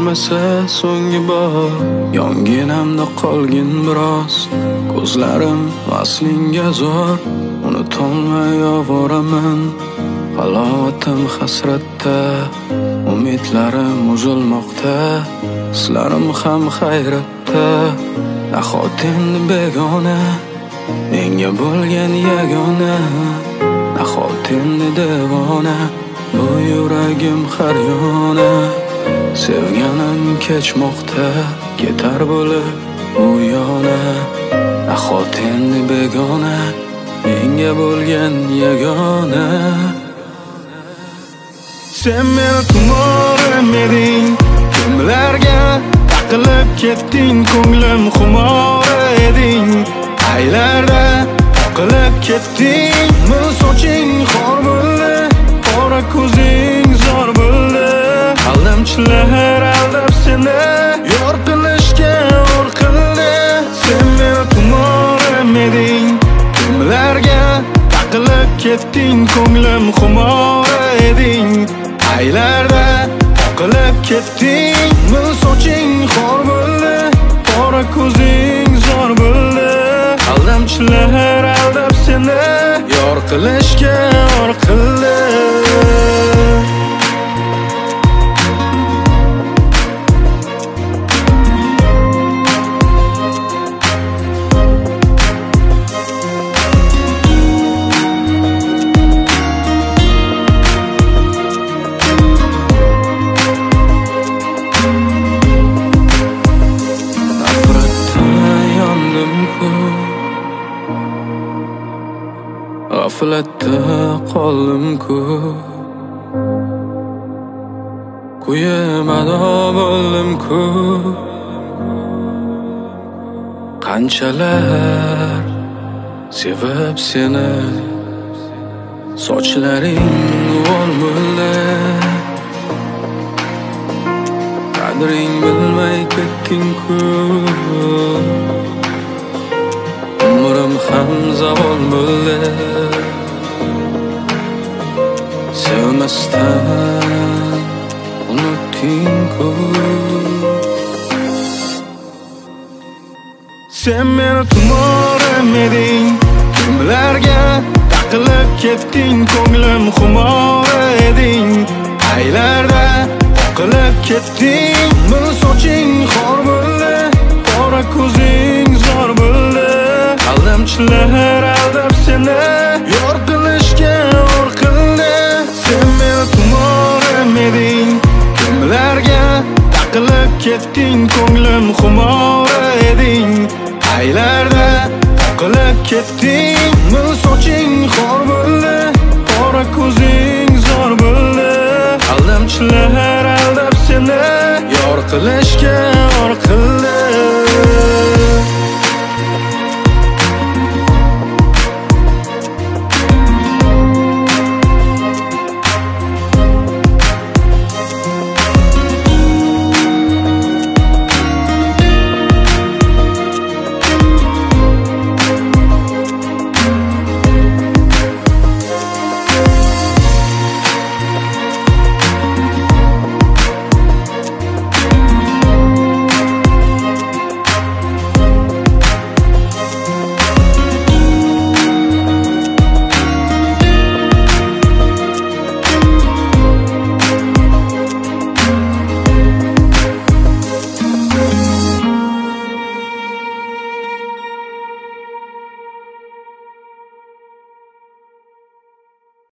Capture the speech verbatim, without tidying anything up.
kelmasa so'nggi bor, yonginamda qolgin biroz. Ko'zlarim vaslingga zor, unutolmay ovoraman. Halovatim hasratda, umidlarim uzilmoqda, hislarim ham hayratda. Nahot endi begona, menga bo'lgan yagona. Nahot endi devona, bu yuragim har yona. Sevganim kechmoqda, ketar bo'lib u yana. Nahot endi begona, menga bo'lgan yagona. Sen meni tumorim eding, kimlarga taqilib ketding, ko'nglim xumori eding. Aylarda taqilib ketding, mil soching xor bo'ldi, qora ko'zing zor bo'ldi. Aldamchilar aldab seni yor qilishga or qildi. Sen meni tumorim eding, kimlarga taqilib ketding, ko'nglim xumori eding. Aylarda taqilib ketding, mil soching xor bo'ldi, qora ko'zing zor bo'ldi. Aldamchilar aldab seni yor qilishga or qildi. G'aflatda qoldim-ku, kuyimado bo'ldim-ku. Qanchalar sevib seni, sochlaring g'ol bo'ldi. Qadring bilmay ketding-ku, umrim ham zavol bo'ldi. Sevmasdan unutding-ku. Sen meni tumorim eding, kimlarga taqilib ketding, ko'nglim xumori eding. Aylarda taqilib ketding, mil soching xor bo'ldi, qora ko'zing zor bo'ldi. Aldamchilar aldab seni yor qilishga or qildi. Sen meni tumorim eding, kimlarga taqilib ketding, ko'nglim xumori eding. Aylarda taqilib ketding, mil soching xor bo'ldi, qora ko'zing zor bo'ldi. Aldamchilar aldab seni yor qilishga or qildi.